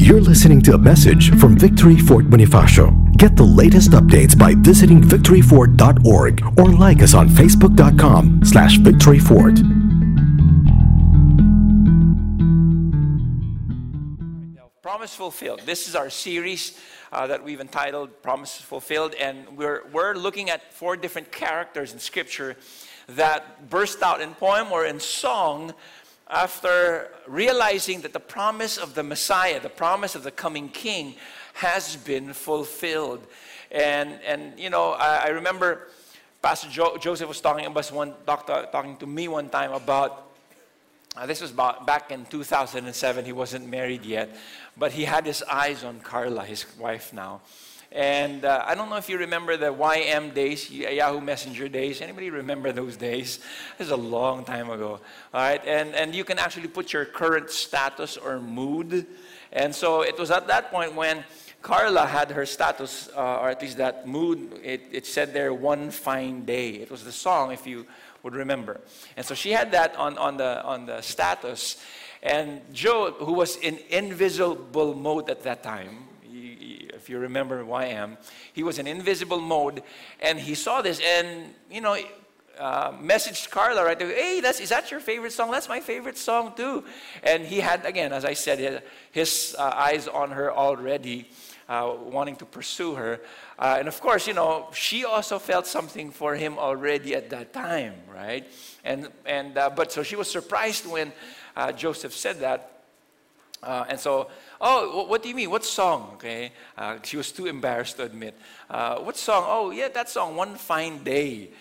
You're listening to a message from Victory Fort Bonifacio. Get the latest updates by visiting victoryfort.org or like us on facebook.com/victoryfort. Promise Fulfilled. This is our series that we've entitled Promise Fulfilled, and we're looking at 4 different characters in Scripture that burst out in poem or in song after realizing that the promise of the Messiah, the promise of the coming King, has been fulfilled. And you know, I remember Pastor Joseph was talking to me one time about. This was back in 2007. He wasn't married yet, but he had his eyes on Carla, his wife now. And I don't know if you remember the YM days, Yahoo Messenger days. Anybody remember those days? This is a long time ago. All right, and you can actually put your current status or mood. And so it was at that point when Carla had her status, or at least that mood. It said there, "One fine day." It was the song, if you would remember. And so she had that on the status. And Joe, who was in invisible mode at that time, if you remember YM, he was in invisible mode, and he saw this, and you know, messaged Carla right away. "Hey, is that your favorite song? That's my favorite song too." And he had, again, as I said, his eyes on her already, wanting to pursue her. And of course, you know, she also felt something for him already at that time, right? But so she was surprised when Joseph said that. And so, "Oh, what do you mean? What song?" Okay, she was too embarrassed to admit. "What song?" "Oh, yeah, that song, One Fine Day."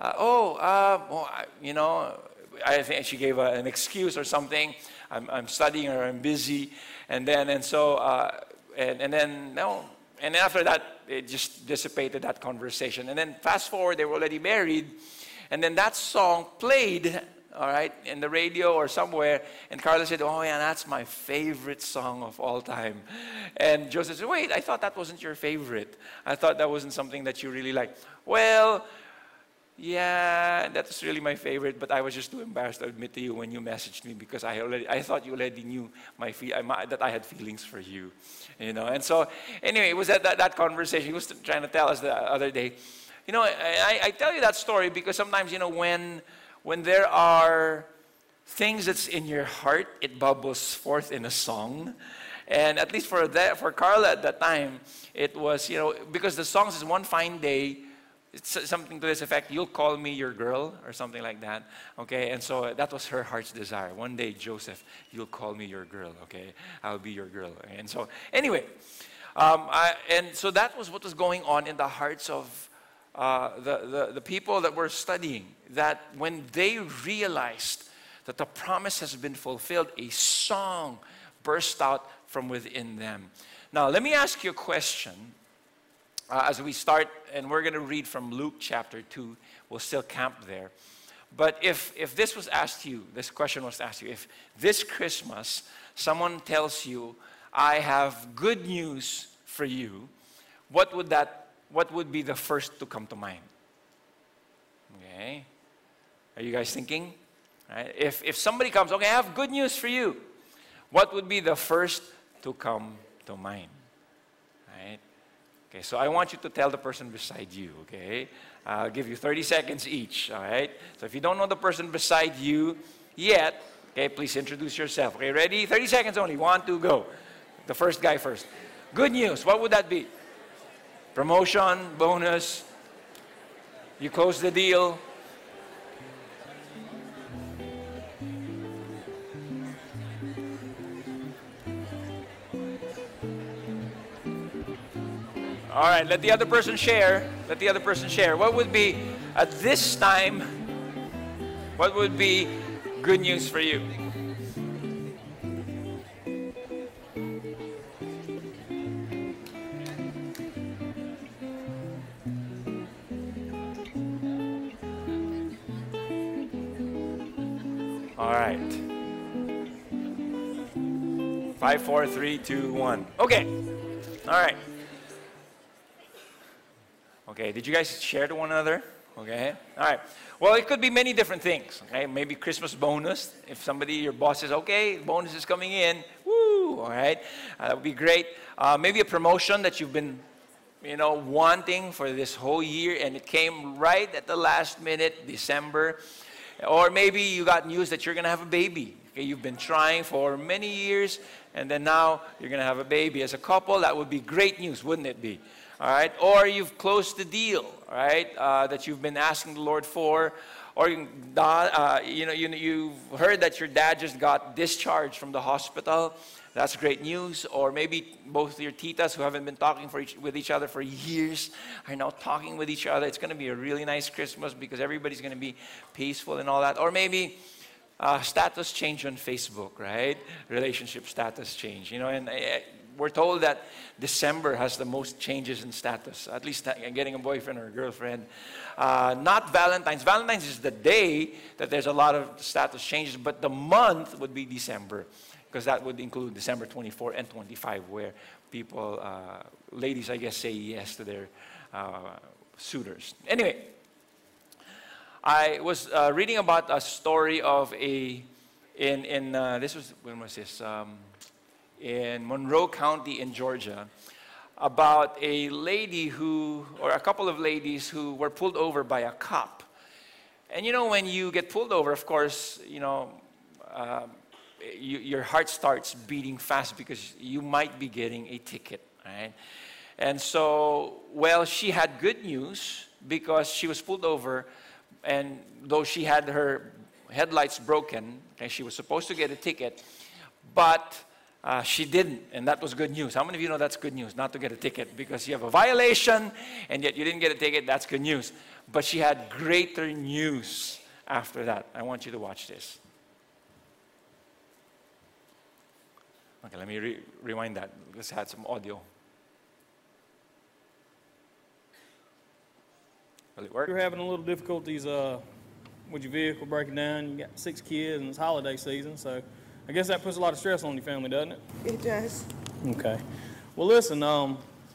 You know, I think she gave an excuse or something. I'm studying or I'm busy, and then after that, it just dissipated, that conversation. And then fast forward, they were already married, and then that song played, all right, in the radio or somewhere, and Carla said, "Oh yeah, that's my favorite song of all time." And Joseph said, "Wait, I thought that wasn't your favorite. I thought that wasn't something that you really liked." "Well, yeah, that's really my favorite, but I was just too embarrassed to admit to you when you messaged me because I thought you already knew that I had feelings for you, you know." And so, anyway, it was that conversation. He was trying to tell us the other day. You know, I tell you that story because sometimes, you know, when there are things that's in your heart, it bubbles forth in a song. And at least for Carla at that time, it was, you know, because the song says, "One fine day," it's something to this effect, "You'll call me your girl," or something like that. Okay, and so that was her heart's desire. "One day, Joseph, you'll call me your girl. Okay, I'll be your girl." And so, anyway, and so that was what was going on in the hearts of the people that were studying. That when they realized that the promise has been fulfilled, a song burst out from within them. Now, let me ask you a question. As we start, and we're going to read from Luke chapter 2, we'll still camp there. But if this was asked you, this question was asked you, if this Christmas someone tells you, "I have good news for you," what would be the first to come to mind? Okay, are you guys thinking? Right? If somebody comes, "Okay, I have good news for you," what would be the first to come to mind? Okay, so I want you to tell the person beside you, okay? I'll give you 30 seconds each, all right? So if you don't know the person beside you yet, okay, please introduce yourself. Okay, ready? 30 seconds only. 1, 2, go. The first guy first. Good news, what would that be? Promotion, bonus, you close the deal. All right, let the other person share. Let the other person share. What would be, at this time, what would be good news for you? All right. 5, 4, 3, 2, 1. Okay. All right. Okay, did you guys share to one another? Okay? All right. Well, it could be many different things. Okay? Maybe Christmas bonus. If somebody, your boss says, okay, bonus is coming in. Woo! All right? That would be great. Maybe a promotion that you've been, wanting for this whole year, and it came right at the last minute, December. Or maybe you got news that you're going to have a baby. Okay? You've been trying for many years, and then now you're going to have a baby. As a couple, that would be great news, wouldn't it be? All right, or you've closed the deal, right, that you've been asking the Lord for, or you've heard that your dad just got discharged from the hospital. That's great news. Or maybe both your titas who haven't been talking with each other for years are now talking with each other. It's going to be a really nice Christmas because everybody's going to be peaceful and all that. Or maybe status change on Facebook, right? Relationship status change, and we're told that December has the most changes in status, at least getting a boyfriend or a girlfriend. Not Valentine's. Valentine's is the day that there's a lot of status changes, but the month would be December, because that would include December 24 and 25, where people, ladies, I guess, say yes to their suitors. Anyway, I was reading about a story of when was this? In Monroe County in Georgia, about a lady or a couple of ladies who were pulled over by a cop. And when you get pulled over, of course, your heart starts beating fast because you might be getting a ticket, right? And so, she had good news because she was pulled over, and though she had her headlights broken, and she was supposed to get a ticket, but she didn't, and that was good news. How many of you know that's good news, not to get a ticket? Because you have a violation, and yet you didn't get a ticket, that's good news. But she had greater news after that. I want you to watch this. Okay, let me rewind that. Let's add some audio. Will it work? You're having a little difficulties with your vehicle breaking down. You got 6 kids, and it's holiday season, so I guess that puts a lot of stress on your family, doesn't it? It does. Okay. Well, listen, like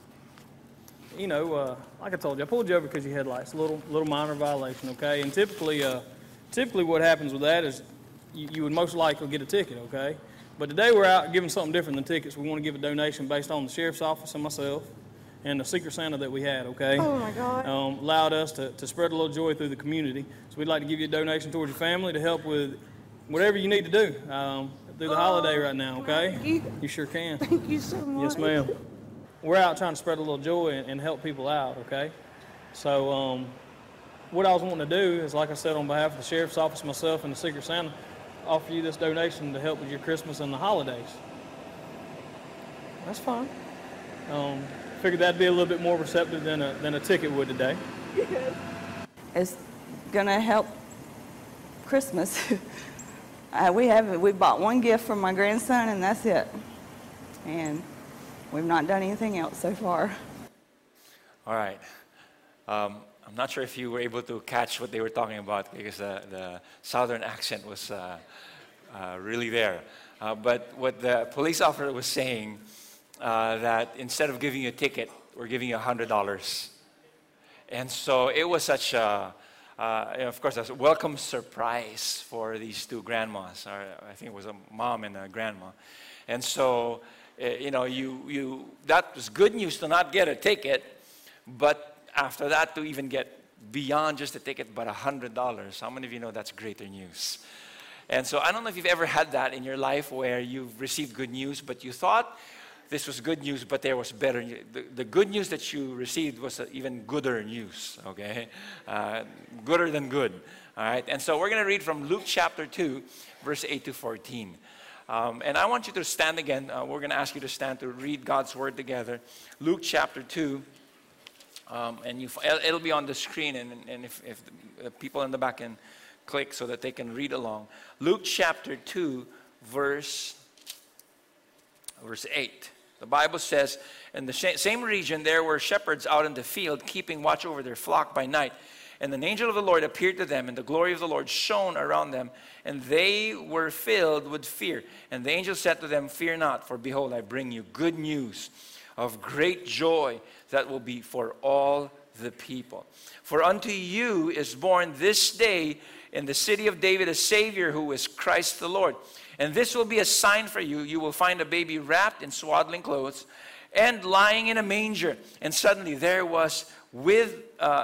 I told you, I pulled you over because your headlights, a little minor violation, okay? And typically what happens with that is you would most likely get a ticket, okay? But today we're out giving something different than tickets. We want to give a donation based on the sheriff's office and myself and the Secret Santa that we had, okay? Oh, my God. Allowed us to spread a little joy through the community. So we'd like to give you a donation towards your family to help with whatever you need to do through the holiday right now, okay? Thank you. You sure can. Thank you so much. Yes, ma'am. We're out trying to spread a little joy and help people out, okay? So what I was wanting to do is, like I said, on behalf of the Sheriff's Office, myself, and the Secret Santa, offer you this donation to help with your Christmas and the holidays. That's fine. Figured that'd be a little bit more receptive than a ticket would today. Yes. It's going to help Christmas. We bought one gift for my grandson, and that's it. And we've not done anything else so far. All right. I'm not sure if you were able to catch what they were talking about because the southern accent was really there. But what the police officer was saying, that instead of giving you a ticket, we're giving you $100. And so it was such of course, a welcome surprise for these two grandmas. Or I think it was a mom and a grandma. And so, that was good news to not get a ticket, but after that to even get beyond just a ticket, but $100. How many of you know that's greater news? And so I don't know if you've ever had that in your life where you've received good news, but you thought this was good news, but there was better. The good news that you received was even gooder news, okay? Gooder than good, all right? And so we're going to read from Luke chapter 2, verse 8 to 14. And I want you to stand again. We're going to ask you to stand to read God's word together. Luke chapter 2, and it'll be on the screen, and if the people in the back can click so that they can read along. Luke chapter 2, verse 8. The Bible says, in the same region there were shepherds out in the field, keeping watch over their flock by night. And an angel of the Lord appeared to them, and the glory of the Lord shone around them, and they were filled with fear. And the angel said to them, "Fear not, for behold, I bring you good news of great joy that will be for all the people. For unto you is born this day in the city of David a Savior, who is Christ the Lord. And this will be a sign for you. You will find a baby wrapped in swaddling clothes and lying in a manger. And suddenly there was with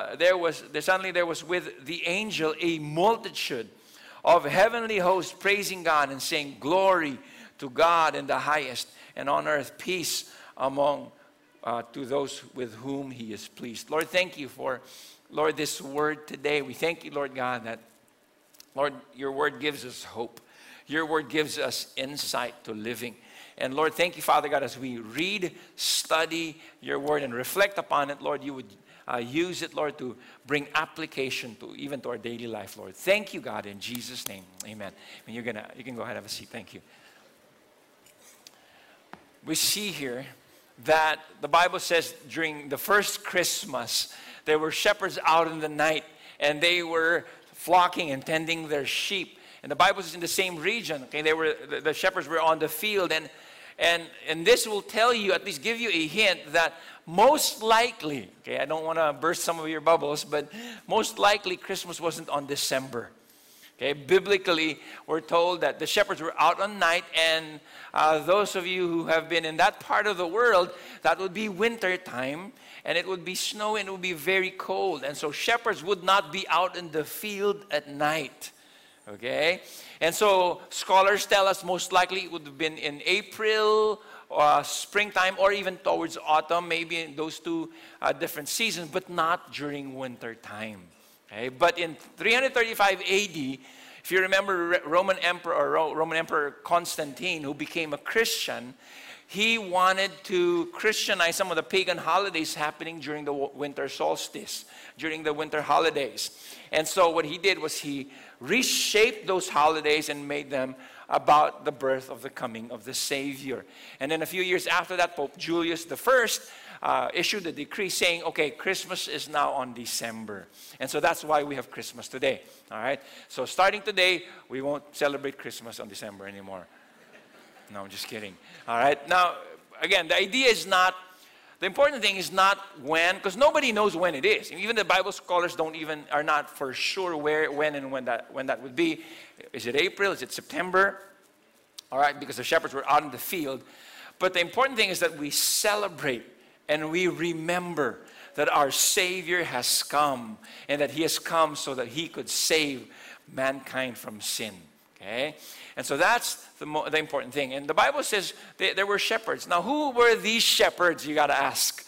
the angel a multitude of heavenly hosts praising God and saying, Glory to God in the highest, and on earth peace among to those with whom He is pleased. Lord, thank you for, Lord, this word today. We thank you, Lord God, that, Lord, your word gives us hope. Your word gives us insight to living. And Lord, thank you, Father God, as we read, study your word and reflect upon it, Lord, you would use it, Lord, to bring application to even to our daily life, Lord. Thank you, God, in Jesus' name. Amen. And you can go ahead and have a seat. Thank you. We see here that the Bible says during the first Christmas, there were shepherds out in the night, and they were flocking and tending their sheep. And the Bible says in the same region, okay, the shepherds were on the field, and this will tell you, at least give you a hint that most likely, okay, I don't want to burst some of your bubbles, but most likely Christmas wasn't on December. Okay, biblically, we're told that the shepherds were out on night, and those of you who have been in that part of the world, that would be winter time, and it would be snowy, and it would be very cold. And so shepherds would not be out in the field at night. Okay? And so scholars tell us most likely it would have been in April, springtime, or even towards autumn, maybe in those two different seasons, but not during winter time. Okay? But in 335 AD, if you remember Roman Emperor Constantine, who became a Christian, he wanted to Christianize some of the pagan holidays happening during the winter solstice, during the winter holidays. And so what he did was he reshaped those holidays and made them about the birth of the coming of the Savior. And then a few years after that, Pope Julius I issued a decree saying, okay, Christmas is now on December. And so that's why we have Christmas today. All right? So starting today, we won't celebrate Christmas on December anymore. No, I'm just kidding. All right? Now, again, the idea is not, the important thing is not when, because nobody knows when it is. Even the Bible scholars are not for sure when that would be. Is it April? Is it September? All right, because the shepherds were out in the field. But the important thing is that we celebrate and we remember that our Savior has come, and that He has come so that He could save mankind from sin. Okay? And so that's the important thing. And the Bible says there were shepherds. Now, who were these shepherds, you got to ask?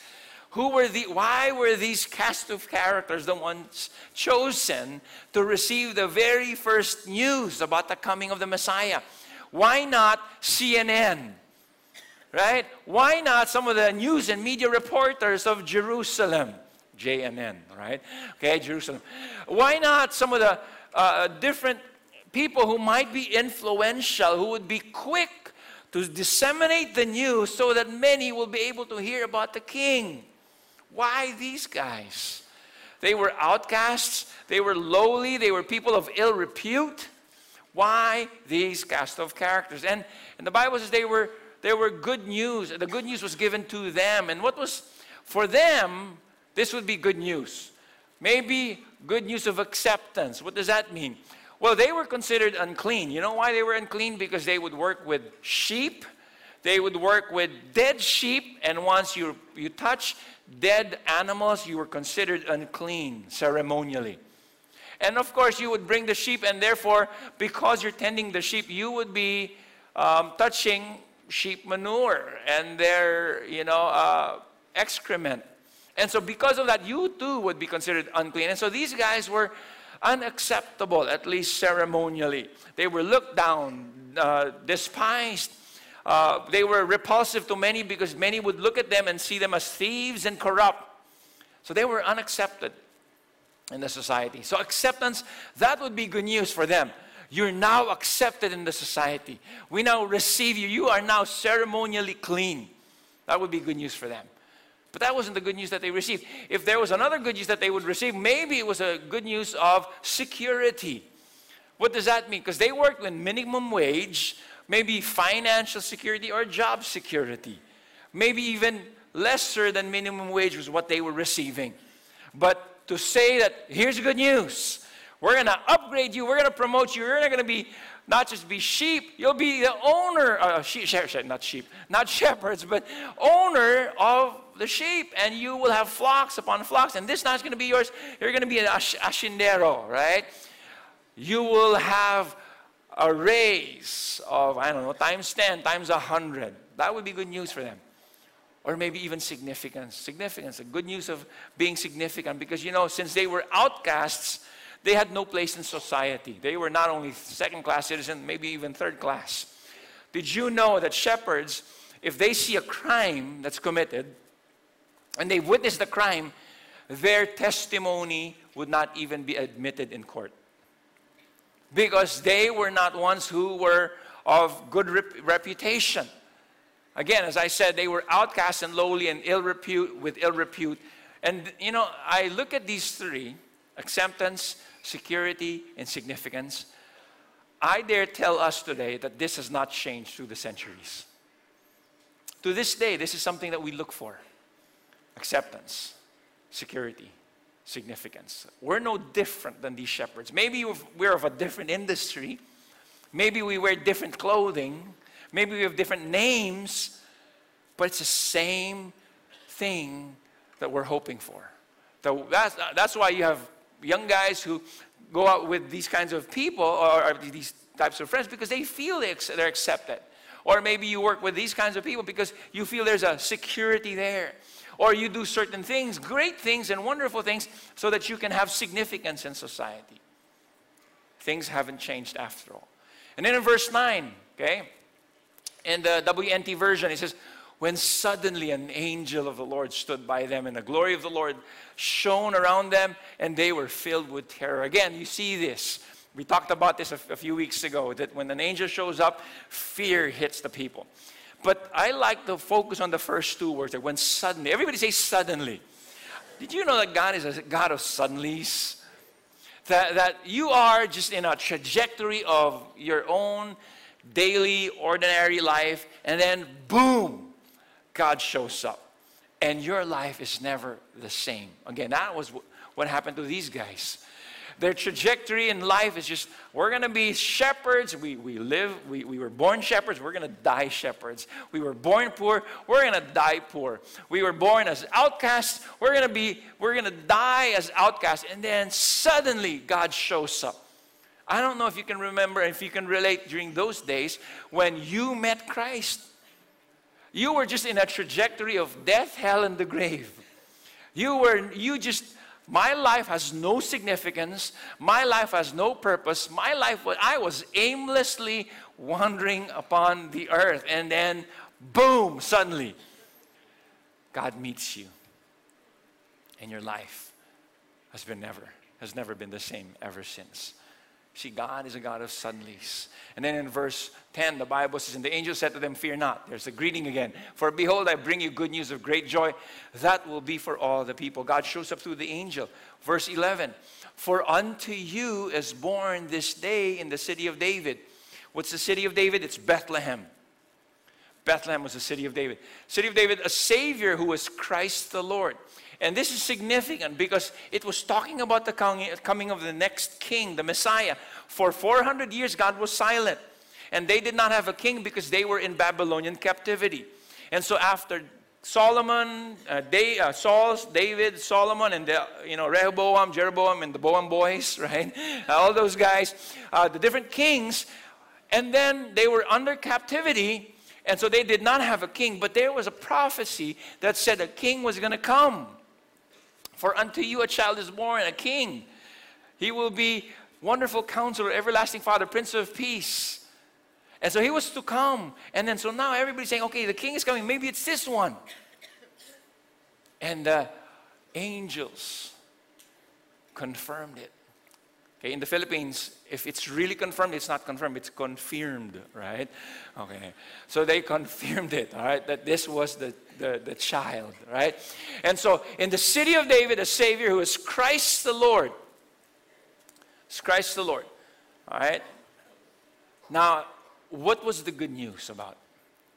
Why were these cast of characters the ones chosen to receive the very first news about the coming of the Messiah? Why not CNN? Right? Why not some of the news and media reporters of Jerusalem? JNN, right? Okay, Jerusalem. Why not some of the different people who might be influential, who would be quick to disseminate the news so that many will be able to hear about the King? Why these guys? They were outcasts. They were lowly. They were people of ill repute. Why these cast of characters? And the Bible says they were good news. The good news was given to them. And what was, for them, this would be good news. Maybe good news of acceptance. What does that mean? Well, they were considered unclean. You know why they were unclean? Because they would work with sheep. They would work with dead sheep. And once you touch dead animals, you were considered unclean ceremonially. And of course, you would bring the sheep, and therefore, because you're tending the sheep, you would be touching sheep manure and their, excrement. And so because of that, you too would be considered unclean. And so these guys were unacceptable, at least ceremonially. They were looked down, despised. They were repulsive to many because many would look at them and see them as thieves and corrupt. So they were unaccepted in the society. So acceptance, that would be good news for them. You're now accepted in the society. We now receive you. You are now ceremonially clean. That would be good news for them. But that wasn't the good news that they received. If there was another good news that they would receive, maybe it was a good news of security. What does that mean? Because they worked with minimum wage, maybe financial security or job security. Maybe even lesser than minimum wage was what they were receiving. But to say that, here's good news. We're going to upgrade you. We're going to promote you. You're not going to be, not just be sheep. You'll be the owner, not shepherds, but owner of the sheep. And you will have flocks upon flocks. And this now is going to be yours. You're going to be an hacendero, right? You will have a raise of, I don't know, times 10, times 100. That would be good news for them. Or maybe even significance. Significance, the good news of being significant. Because, you know, since they were outcasts, they had no place in society. They were not only second-class citizens, maybe even third-class. Did you know that shepherds, if they see a crime that's committed, and they've witnessed the crime, their testimony would not even be admitted in court? Because they were not ones who were of good reputation. Again, as I said, they were outcast and lowly and with ill repute. And, you know, I look at these three, acceptance, security, and significance. I dare tell us today that this has not changed through the centuries. To this day, this is something that we look for. Acceptance, security, significance. We're no different than these shepherds. Maybe we're of a different industry. Maybe we wear different clothing. Maybe we have different names. But it's the same thing that we're hoping for. That's why you have young guys who go out with these kinds of people or these types of friends because they feel they're accepted. Or maybe you work with these kinds of people because you feel there's a security there. Or you do certain things, great things and wonderful things, so that you can have significance in society. Things haven't changed after all. And then in verse 9, okay, in the WNT version, it says, when suddenly an angel of the Lord stood by them, and the glory of the Lord shone around them, and they were filled with terror. Again, you see this. We talked about this a few weeks ago, that when an angel shows up, fear hits the people. But I like to focus on the first two words, that when suddenly. Everybody say suddenly. Did you know that God is a God of suddenlies? That you are just in a trajectory of your own daily, ordinary life, and then boom, God shows up. And your life is never the same. Again, that was what happened to these guys. Their trajectory in life is just, we're going to be shepherds. We were born shepherds. We're going to die shepherds. We were born poor. We're going to die poor. We were born as outcasts. We're going to die as outcasts. And then suddenly God shows up. I don't know if you can remember, if you can relate during those days when you met Christ. You were just in a trajectory of death, hell, and the grave. My life has no significance. My life has no purpose. I was aimlessly wandering upon the earth. And then, boom, suddenly, God meets you. And your life has never been the same ever since. See, God is a God of suddenlies. And then in verse 10, the Bible says, and the angel said to them, fear not. There's the greeting again. For behold, I bring you good news of great joy. That will be for all the people. God shows up through the angel. Verse 11, for unto you is born this day in the city of David. What's the city of David? It's Bethlehem. Bethlehem was the city of David. City of David, a Savior who was Christ the Lord. And this is significant because it was talking about the coming of the next king, the Messiah. For 400 years, God was silent. And they did not have a king because they were in Babylonian captivity. And so after Solomon, David, Solomon, and Rehoboam, Jeroboam, and the Boam boys, right? All those guys, the different kings. And then they were under captivity. And so they did not have a king. But there was a prophecy that said a king was going to come. For unto you a child is born, a king. He will be wonderful counselor, everlasting Father, Prince of Peace. And so he was to come. And then so now everybody's saying, okay, the king is coming. Maybe it's this one. And the angels confirmed it. Okay, in the Philippines, if it's really confirmed, it's not confirmed, it's confirmed, right? Okay, so they confirmed it, all right, that this was the child, right? And so in the city of David, a Savior who is Christ the Lord. It's Christ the Lord, all right? Now, what was the good news about?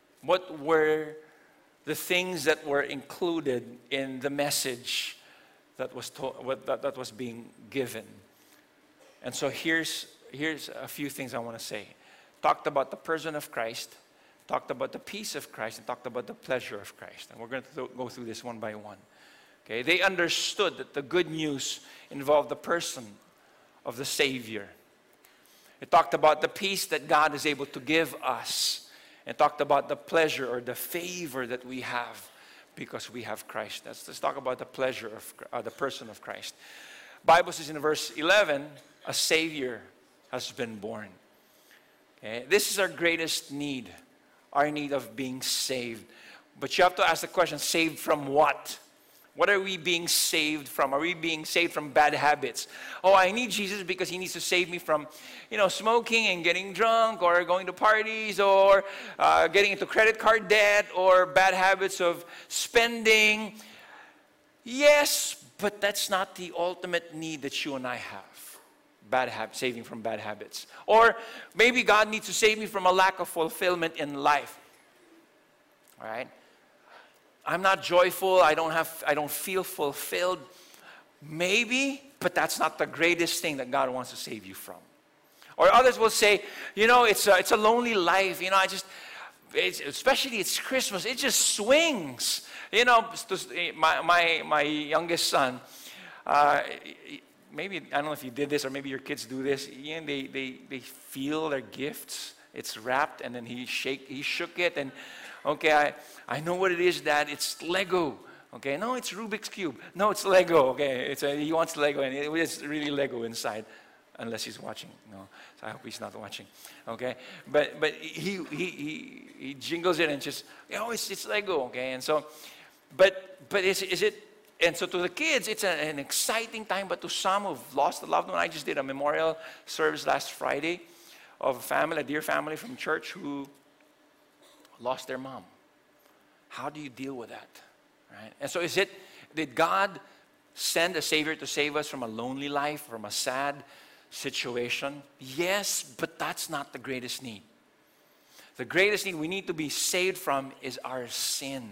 What were the things that were included in the message that was being given. And so here's a few things I want to say. Talked about the person of Christ, talked about the peace of Christ, and talked about the pleasure of Christ. And we're going to go through this one by one. Okay? They understood that the good news involved the person of the Savior. It talked about the peace that God is able to give us, and talked about the pleasure or the favor that we have because we have Christ. Let's talk about the pleasure of the person of Christ. Bible says in verse 11, a Savior has been born. Okay? This is our greatest need, our need of being saved. But you have to ask the question, saved from what? What are we being saved from? Are we being saved from bad habits? Oh, I need Jesus because he needs to save me from, smoking and getting drunk, or going to parties, or getting into credit card debt, or bad habits of spending. Yes, but that's not the ultimate need that you and I have. Saving from bad habits. Or maybe God needs to save me from a lack of fulfillment in life. All right? I'm not joyful, I don't feel fulfilled. Maybe, but that's not the greatest thing that God wants to save you from. Or others will say, it's a lonely life. Especially it's Christmas, it just swings. My youngest son, maybe, I don't know if you did this, or maybe your kids do this. They feel their gifts. It's wrapped, and then he shook it, and okay, I know what it is, Dad. It's Lego. Okay, no, it's Rubik's Cube. No, it's Lego. Okay, he wants Lego, and it's really Lego inside, unless he's watching. No, so I hope he's not watching. Okay, but he jingles it and just, it's Lego. Okay, and so, but is it? And so to the kids, it's an exciting time, but to some who've lost a loved one, I just did a memorial service last Friday of a dear family from church who lost their mom. How do you deal with that? Right? And so did God send a Savior to save us from a lonely life, from a sad situation? Yes, but that's not the greatest need. The greatest need we need to be saved from is our sin.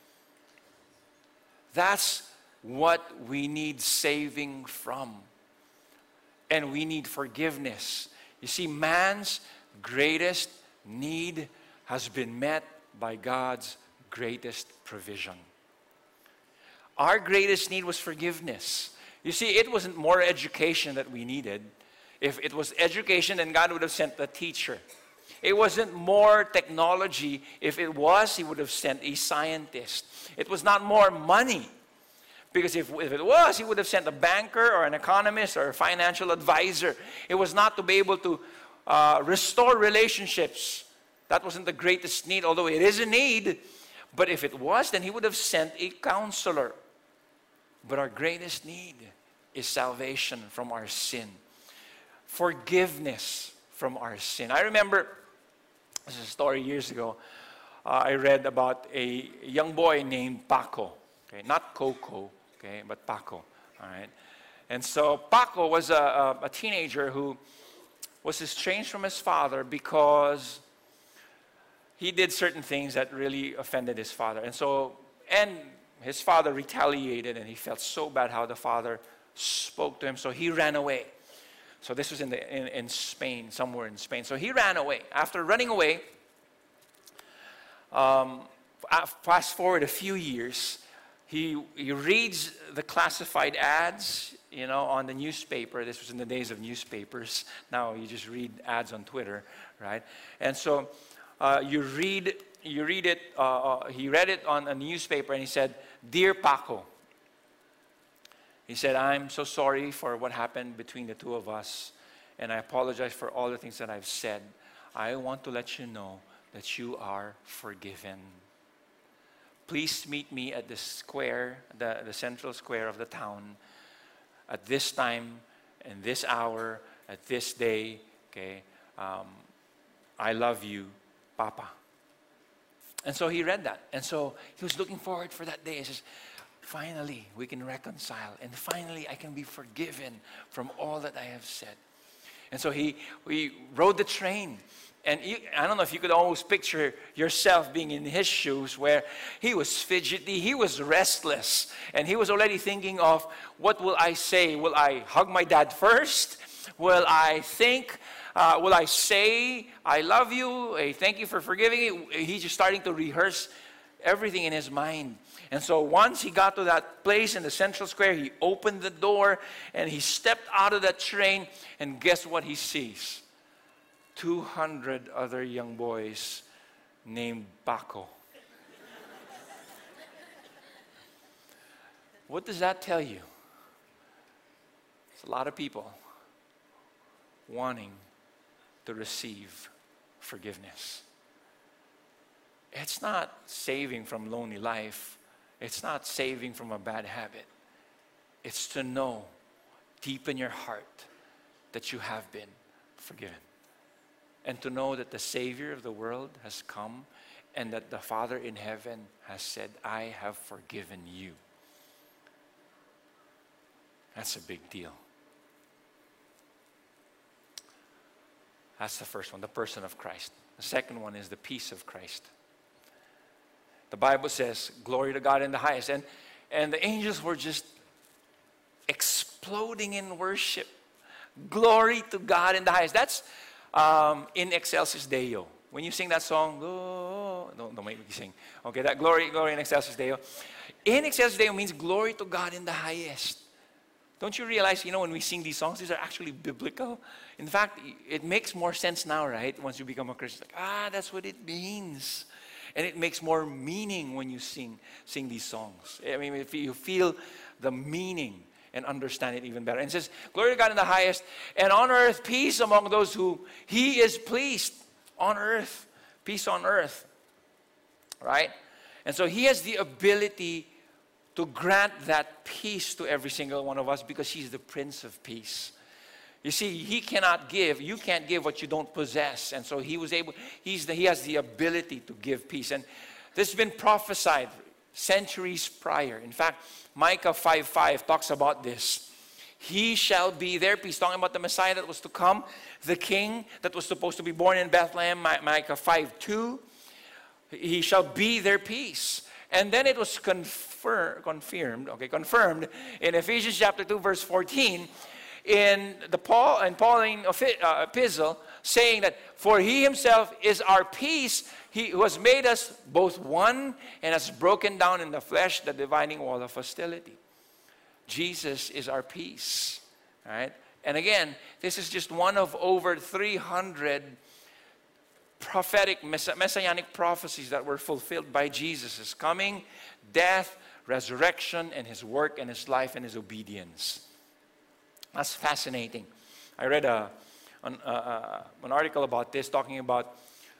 That's what we need saving from. And we need forgiveness. You see, man's greatest need has been met by God's greatest provision. Our greatest need was forgiveness. You see, it wasn't more education that we needed. If it was education, then God would have sent a teacher. It wasn't more technology. If it was, he would have sent a scientist. It was not more money. Because if it was, he would have sent a banker or an economist or a financial advisor. It was not to be able to restore relationships. That wasn't the greatest need, although it is a need. But if it was, then he would have sent a counselor. But our greatest need is salvation from our sin. Forgiveness from our sin. I remember, this is a story years ago, I read about a young boy named Paco. Okay, not Coco, okay, but Paco. All right. And so Paco was a teenager who was estranged from his father because he did certain things that really offended his father. And his father retaliated, and he felt so bad how the father spoke to him, so he ran away. So this was in Spain, somewhere in Spain. So he ran away. After running away, fast forward a few years, he reads the classified ads, on the newspaper. This was in the days of newspapers. Now you just read ads on Twitter, right? And so you read it. He read it on a newspaper, and he said, "Dear Paco," he said, "I'm so sorry for what happened between the two of us, and I apologize for all the things that I've said. I want to let you know that you are forgiven. Please meet me at the square, the central square of the town, at this time, and this hour, at this day. Okay, I love you, Papa." And so he read that. And so he was looking forward for that day. He says, finally, we can reconcile. And finally, I can be forgiven from all that I have said. And so he rode the train. And I don't know if you could almost picture yourself being in his shoes, where he was fidgety, he was restless, and he was already thinking of, what will I say? Will I hug my dad first? Will I think? Will I say, I love you? Hey, thank you for forgiving me? He's just starting to rehearse everything in his mind. And so once he got to that place in the central square, he opened the door and he stepped out of that train, and guess what he sees? 200 other young boys named Paco. What does that tell you? It's a lot of people wanting to receive forgiveness. It's not saving from lonely life. It's not saving from a bad habit. It's to know deep in your heart that you have been forgiven. And to know that the Savior of the world has come, and that the Father in heaven has said, I have forgiven you. That's a big deal. That's the first one, the person of Christ. The second one is the peace of Christ. The Bible says, glory to God in the highest. And the angels were just exploding in worship. Glory to God in the highest. That's in Excelsis Deo. When you sing that song, oh, don't make me sing. Okay, that glory in Excelsis Deo. In Excelsis Deo means glory to God in the highest. Don't you realize, when we sing these songs, these are actually biblical? In fact, it makes more sense now, right? Once you become a Christian, that's what it means. And it makes more meaning when you sing these songs. I mean, if you feel the meaning and understand it even better. And it says, glory to God in the highest, and on earth peace among those who He is pleased. On earth, peace on earth. Right? And so He has the ability to grant that peace to every single one of us, because He's the Prince of Peace. You see, He cannot give, you can't give what you don't possess. And so He has the ability to give peace. And this has been prophesied centuries prior. In fact, Micah 5:5 talks about this. He shall be their peace, talking about the Messiah that was to come, the King that was supposed to be born in Bethlehem. Micah 5:2, He shall be their peace. And then it was confirmed in Ephesians chapter 2 verse 14 in the Pauline epistle, saying that for He Himself is our peace, He who has made us both one and has broken down in the flesh the dividing wall of hostility. Jesus is our peace. All right? And again, this is just one of over 300 prophetic, messianic prophecies that were fulfilled by Jesus. His coming, death, resurrection, and His work and His life and His obedience. That's fascinating. I read an article about this, talking about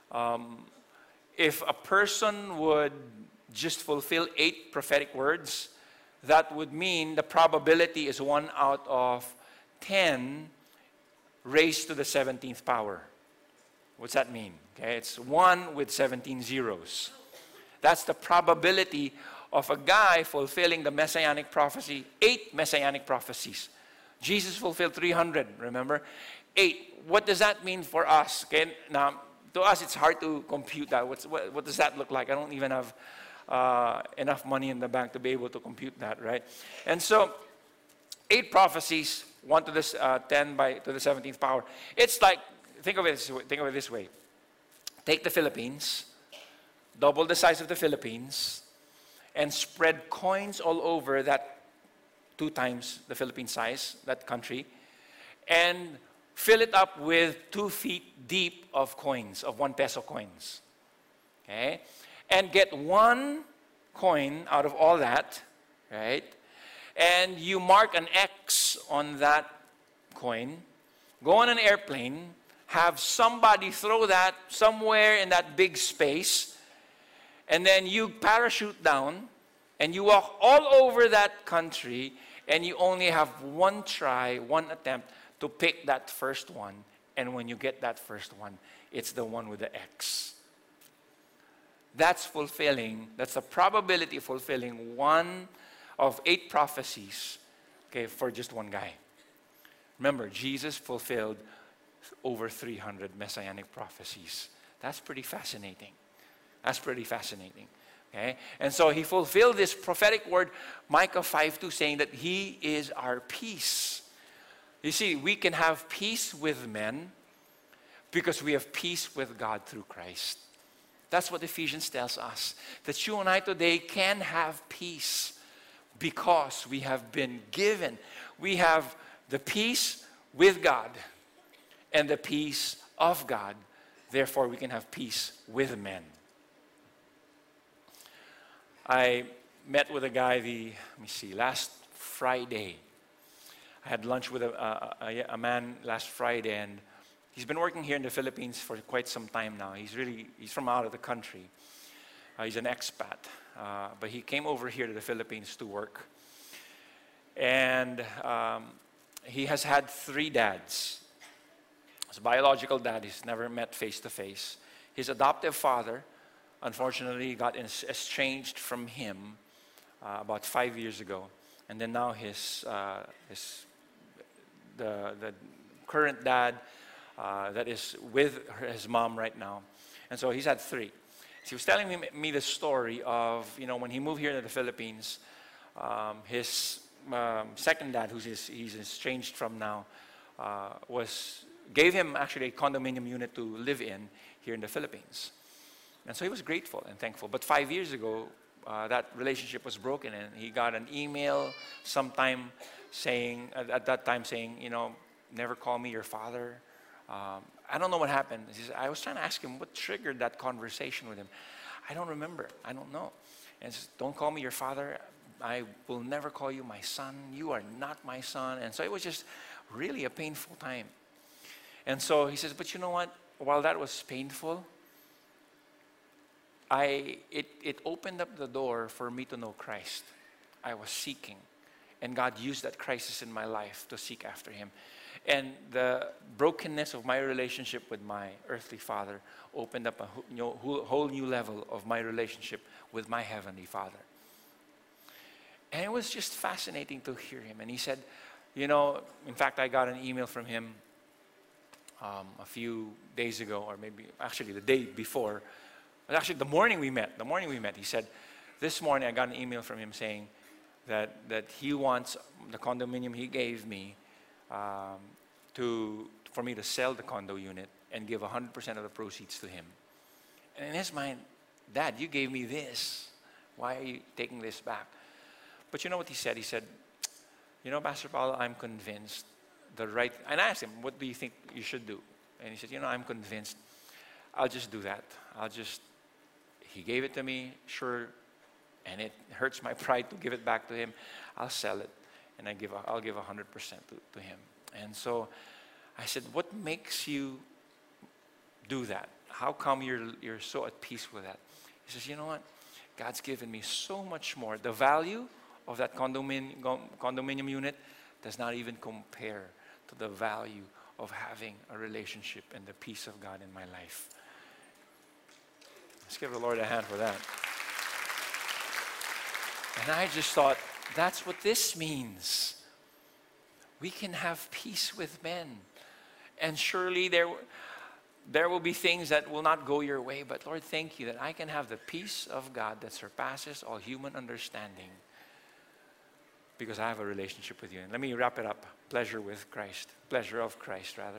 if a person would just fulfill 8 prophetic words, that would mean the probability is 1 out of 10 raised to the 17th power. What's that mean? Okay, it's 1 with 17 zeros. That's the probability of a guy fulfilling the messianic prophecy, 8 messianic prophecies. Jesus fulfilled 300, remember? 8. What does that mean for us? Okay, now, to us, it's hard to compute that. What does that look like? I don't even have enough money in the bank to be able to compute that, right? And so, 8 prophecies, 1 to the 10 to the 17th power. It's like, think of it this way. Take the Philippines, double the size of the Philippines, and spread coins all over that 2 times the Philippine size, that country, and fill it up with 2 feet deep of coins, of 1 peso coins. Okay? And get 1 coin out of all that, right? And you mark an X on that coin, go on an airplane, have somebody throw that somewhere in that big space, and then you parachute down, and you walk all over that country, and you only have 1 try, 1 attempt to pick that first one. And when you get that first one, it's the one with the X. That's fulfilling, that's the probability of fulfilling 1 of 8 prophecies, okay, for just 1 guy. Remember, Jesus fulfilled over 300 messianic prophecies. That's pretty fascinating. That's pretty fascinating. Okay? And so he fulfilled this prophetic word, Micah 5:2, saying that he is our peace. You see, we can have peace with men because we have peace with God through Christ. That's what Ephesians tells us. That you and I today can have peace because we have been given. We have the peace with God and the peace of God. Therefore, we can have peace with men. I met with a guy last Friday. I had lunch with a man last Friday, and he's been working here in the Philippines for quite some time now. He's from out of the country. He's an expat, but he came over here to the Philippines to work. And he has had 3 dads. His biological dad he's never met face to face. His adoptive father, unfortunately, got estranged from him about 5 years ago. And then now the current dad that is with his mom right now. And so he's had 3. So he was telling me the story of, when he moved here to the Philippines, his second dad, he's estranged from now, gave him actually a condominium unit to live in here in the Philippines. And so he was grateful and thankful. But 5 years ago, that relationship was broken, and he got an email sometime saying, never call me your father. I don't know what happened. I was trying to ask him what triggered that conversation with him. I don't remember. I don't know. And he says, don't call me your father. I will never call you my son. You are not my son. And so it was just really a painful time. And so he says, but you know what? While that was painful, it opened up the door for me to know Christ. I was seeking. And God used that crisis in my life to seek after Him. And the brokenness of my relationship with my earthly father opened up a whole new level of my relationship with my heavenly Father. And it was just fascinating to hear him. And he said, in fact, I got an email from him a few days ago, or maybe actually the day before. Actually, the morning we met, he said, this morning I got an email from him saying that he wants the condominium he gave me for me to sell the condo unit and give 100% of the proceeds to him. And in his mind, Dad, you gave me this. Why are you taking this back? But you know what he said? He said, Pastor Paulo, I'm convinced and I asked him, what do you think you should do? And he said, I'm convinced. I'll just do that. He gave it to me, sure, and it hurts my pride to give it back to him. I'll sell it, and I'll give 100% to him. And so I said, what makes you do that? How come you're so at peace with that? He says, you know what? God's given me so much more. The value of that condominium unit does not even compare to the value of having a relationship and the peace of God in my life. Let's give the Lord a hand for that. And I just thought, that's what this means. We can have peace with men. And surely there will be things that will not go your way, but Lord, thank you that I can have the peace of God that surpasses all human understanding because I have a relationship with you. And let me wrap it up. Pleasure of Christ, rather.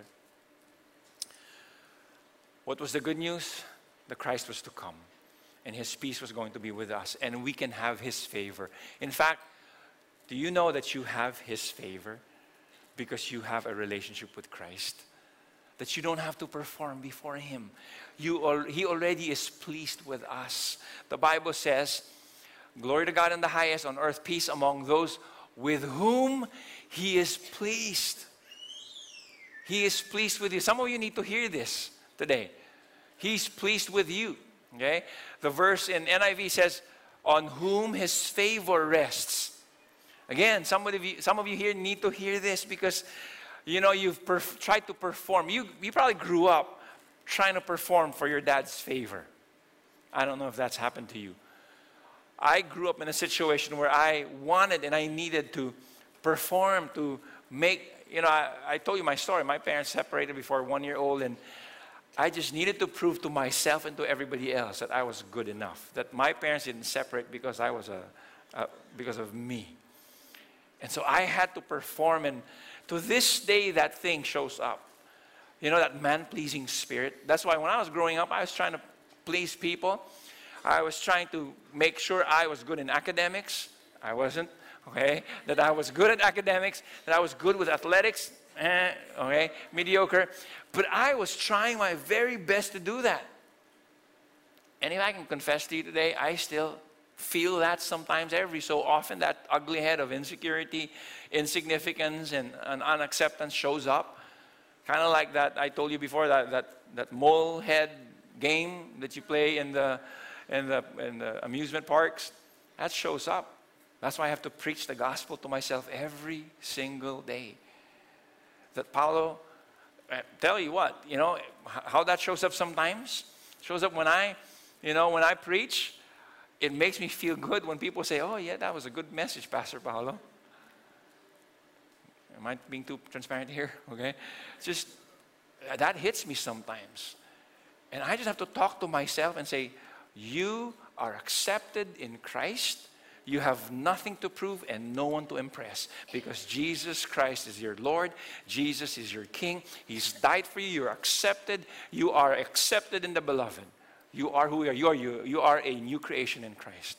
What was the good news? The Christ was to come, and His peace was going to be with us, and we can have His favor. In fact, do you know that you have His favor because you have a relationship with Christ? That you don't have to perform before Him. He already is pleased with us. The Bible says, glory to God in the highest, on earth peace among those with whom He is pleased. He is pleased with you. Some of you need to hear this today. He's pleased with you. Okay? The verse in NIV says, on whom His favor rests. Again, some of you here need to hear this because you've tried to perform. You probably grew up trying to perform for your dad's favor. I don't know if that's happened to you. I grew up in a situation where I wanted and I needed to perform to make I told you my story. My parents separated before 1 year old, and I just needed to prove to myself and to everybody else that I was good enough. That my parents didn't separate because I was because of me. And so I had to perform, and to this day that thing shows up. That man-pleasing spirit. That's why when I was growing up, I was trying to please people. I was trying to make sure I was good in academics. I wasn't, okay? That I was good at academics, that I was good with athletics, okay? Mediocre. But I was trying my very best to do that. And if I can confess to you today, I still feel that sometimes, every so often, that ugly head of insecurity, insignificance, and unacceptance shows up. Kind of like that I told you before, that mole head game that you play in the amusement parks. That shows up. That's why I have to preach the gospel to myself every single day. That Paulo, tell you what, how that shows up sometimes. Shows up when I preach. It makes me feel good when people say, "Oh yeah, that was a good message, Pastor Paulo." Am I being too transparent here? Okay, just that hits me sometimes, and I just have to talk to myself and say, "You are accepted in Christ. You have nothing to prove and no one to impress, because Jesus Christ is your Lord. Jesus is your King. He's died for you. You're accepted. You are accepted in the beloved. You are who you are. You are a new creation in Christ."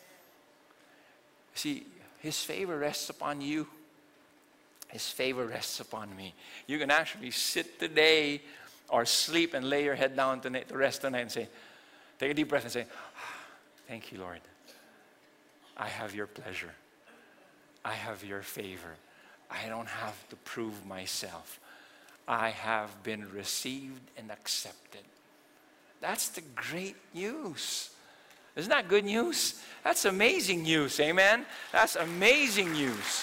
See, His favor rests upon you. His favor rests upon me. You can actually sit today or sleep and lay your head down to rest tonight and say, take a deep breath and say, "Thank you, Lord. I have your pleasure. I have your favor. I don't have to prove myself. I have been received and accepted." That's the great news. Isn't that good news? That's amazing news, amen? That's amazing news.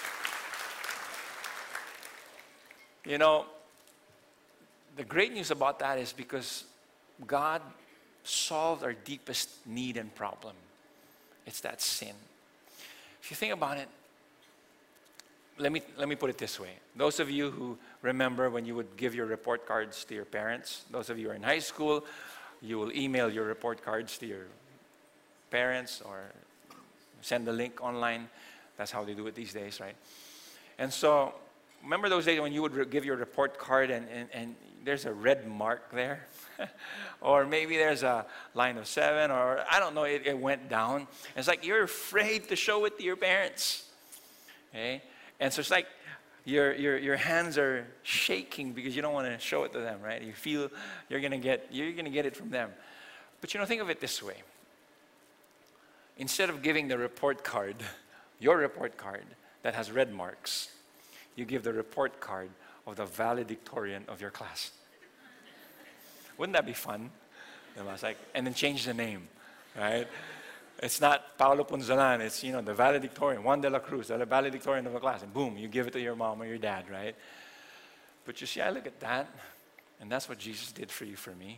The great news about that is because God solved our deepest need and problem. It's that sin. If you think about it, let me put it this way. Those of you who remember when you would give your report cards to your parents, those of you who are in high school, you will email your report cards to your parents or send the link online. That's how they do it these days, right? And so, remember those days when you would give your report card and there's a red mark there? Or maybe there's a line of 7, or I don't know, it went down. It's like you're afraid to show it to your parents. Okay? And so it's like your hands are shaking because you don't want to show it to them, right? You feel you're gonna get it from them. But think of it this way. Instead of giving the report card, your report card that has red marks, you give the report card of the valedictorian of your class. Wouldn't that be fun? It's like, and then change the name, right? It's not Paulo Punzalan, it's, the valedictorian, Juan de la Cruz, the valedictorian of a class, and boom, you give it to your mom or your dad, right? But you see, I look at that, and that's what Jesus did for you, for me.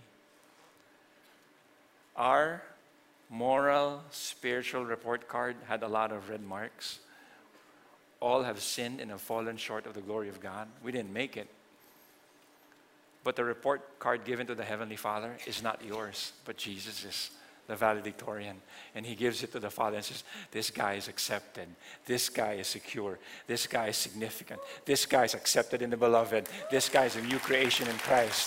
Our moral, spiritual report card had a lot of red marks. All have sinned and have fallen short of the glory of God. We didn't make it. But the report card given to the Heavenly Father is not yours, but Jesus' the valedictorian. And He gives it to the Father and says, "This guy is accepted. This guy is secure. This guy is significant. This guy is accepted in the beloved. This guy is a new creation in Christ."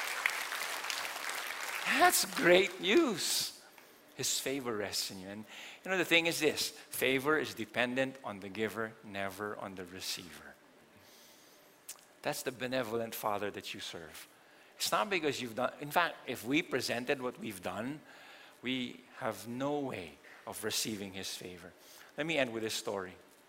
That's great news. His favor rests in you. And the thing is this, favor is dependent on the giver, never on the receiver. That's the benevolent Father that you serve. It's not because you've done, in fact, if we presented what we've done, we have no way of receiving His favor. Let me end with this story.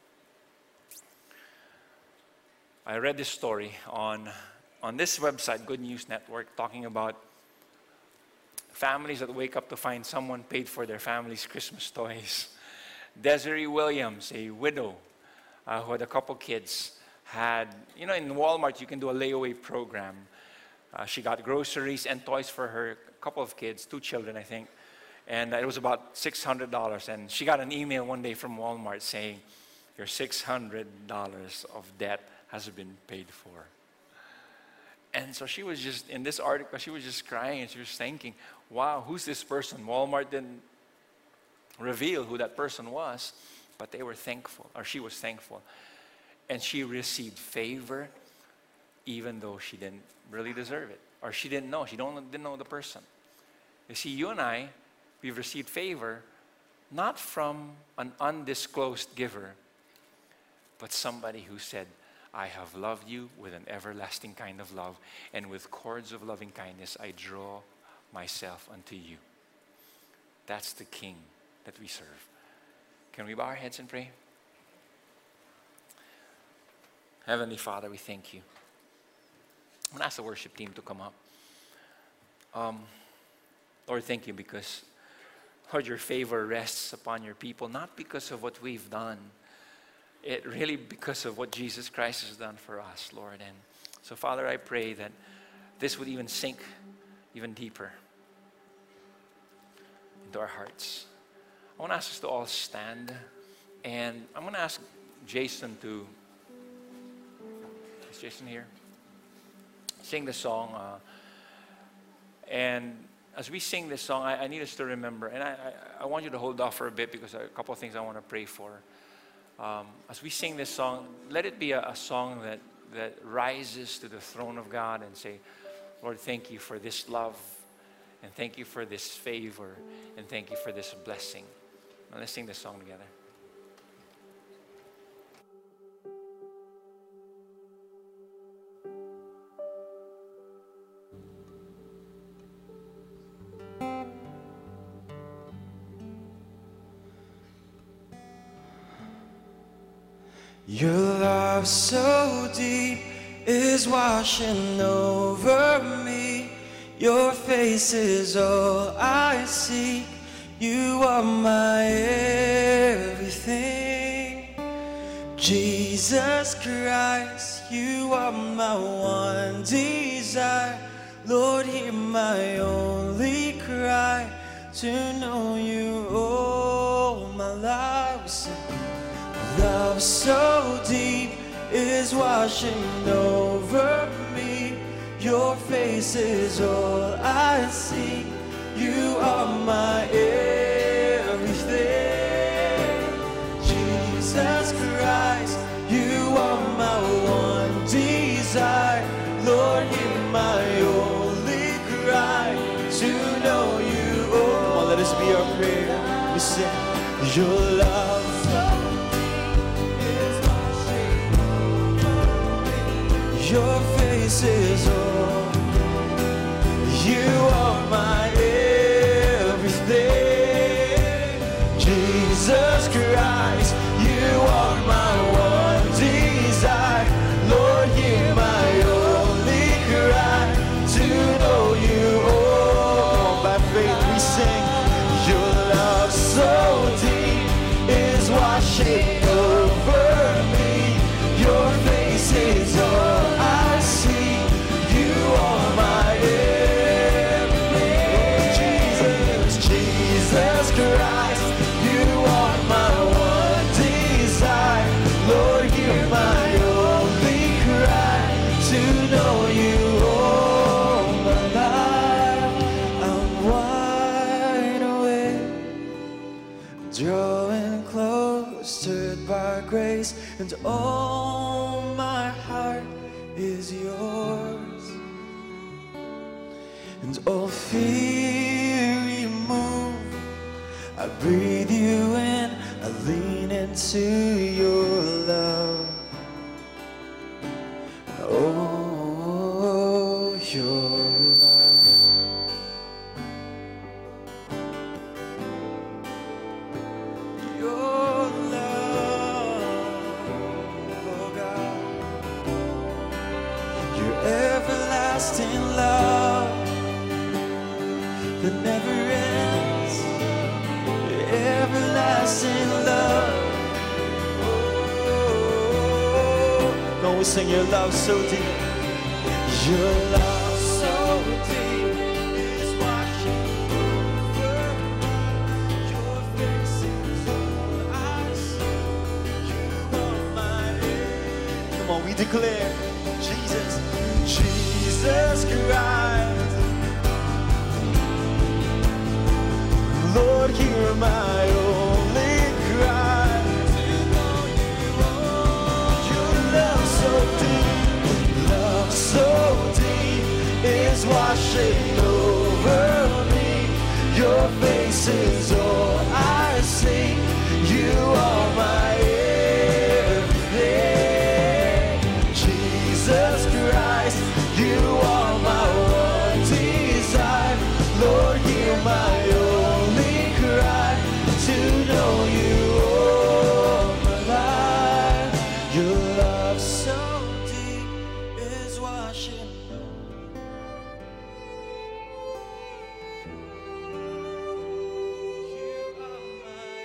I read this story on this website, Good News Network, talking about families that wake up to find someone paid for their family's Christmas toys. Desiree Williams, a widow who had a couple kids, had, in Walmart you can do a layaway program. She got groceries and toys for her couple of kids, 2 children I think, and it was about $600. And she got an email one day from Walmart saying, "Your $600 of debt has been paid for. And so she was just, in this article, she was just crying and she was thinking, wow, who's this person? Walmart didn't reveal who that person was, but they were thankful, or she was thankful. And she received favor even though she didn't really deserve it, or she didn't know, didn't know the person. You see, you and I, we've received favor not from an undisclosed giver, but somebody who said, I have loved you with an everlasting kind of love, and with cords of loving kindness I draw myself unto you. That's the King that we serve. Can we bow our heads and pray? Heavenly Father, we thank you. I'm going to ask the worship team to come up. Lord, thank you because, Lord, your favor rests upon your people, not because of what we've done. It really because of what Jesus Christ has done for us, Lord. And so, Father, I pray that this would even sink even deeper into our hearts. I want to ask us to all stand, and I'm going to ask Jason to, is Jason here? Sing the song. And as we sing this song, I need us to remember, and I want you to hold off for a bit because a couple of things I want to pray for. As we sing this song, let it be a song that rises to the throne of God and say, Lord, thank you for this love, and thank you for this favor, and thank you for this blessing. Now let's sing this song together. Your love so deep is washing over me. Your face is all I seek. You are my everything. Jesus Christ, you are my one desire. Lord, hear my only cry, to know you all my life. Love so deep is washing over me. Your face is all I see. You are my everything. Jesus Christ, you are my one desire. Lord, hear my only cry, to know you all. Come on, let us be our prayer. We sing, your love your face is all. You are my everything. Jesus Christ, you are my one desire. Lord, hear my only cry, to know you all. By faith we sing, your love so deep is washing over me. Your face is all. Grace, and all my heart is yours, and all fear removed. I breathe you in, I lean into your love. Oh, your love. Your everlasting love that never ends. Everlasting love. Oh, don't we sing your love so deep? Your love so deep is washing over. Your face is all I see. You are my end. Come on, we declare, Jesus, Jesus Christ. Lord, hear my only cry. Your love so deep is washing over me. Your face is all I see. You are my everything. Jesus Christ, you are my one desire. Lord, hear my only cry, to know you all my life. Your love so deep is washing. You are my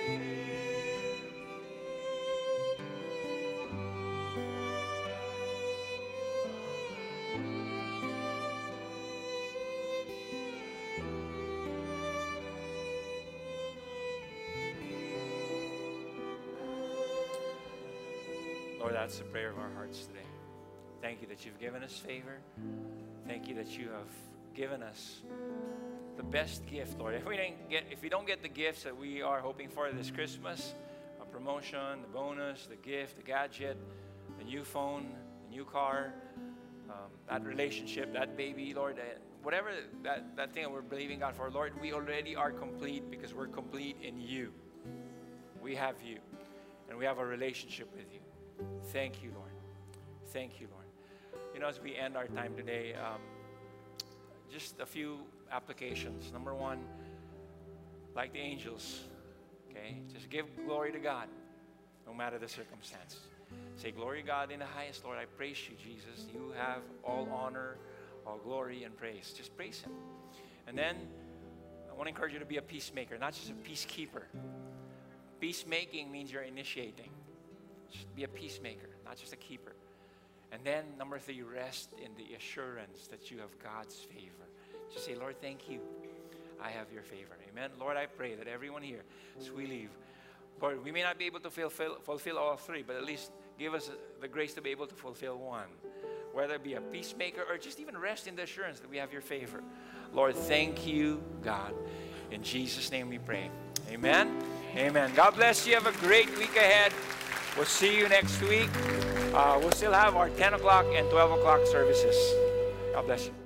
Lord, that's the prayer of our hearts today. Thank you that you've given us favor. Thank you that you have given us the best gift, Lord. If we don't get the gifts that we are hoping for this Christmas, a promotion, the bonus, the gift, the gadget, the new phone, the new car, that relationship, that baby, Lord, whatever that thing that we're believing God for, Lord, we already are complete because we're complete in you. We have you, and we have a relationship with you. Thank you, Lord. Thank you, Lord. You know, as we end our time today, just a few applications. Number one, like the angels, okay? Just give glory to God, no matter the circumstance. Say, glory to God in the highest, Lord. I praise you, Jesus. You have all honor, all glory, and praise. Just praise Him. And then I want to encourage you to be a peacemaker, not just a peacekeeper. Peacemaking means you're initiating. Just be a peacemaker, not just a keeper. And then number 3, rest in the assurance that you have God's favor. Just say, Lord, thank you. I have your favor. Amen. Lord, I pray that everyone here, as we leave, Lord, we may not be able to fulfill all 3, but at least give us the grace to be able to fulfill one. Whether it be a peacemaker or just even rest in the assurance that we have your favor. Lord, thank you, God. In Jesus' name we pray. Amen. Amen. God bless you. Have a great week ahead. We'll see you next week. We'll still have our 10 o'clock and 12 o'clock services. God bless you.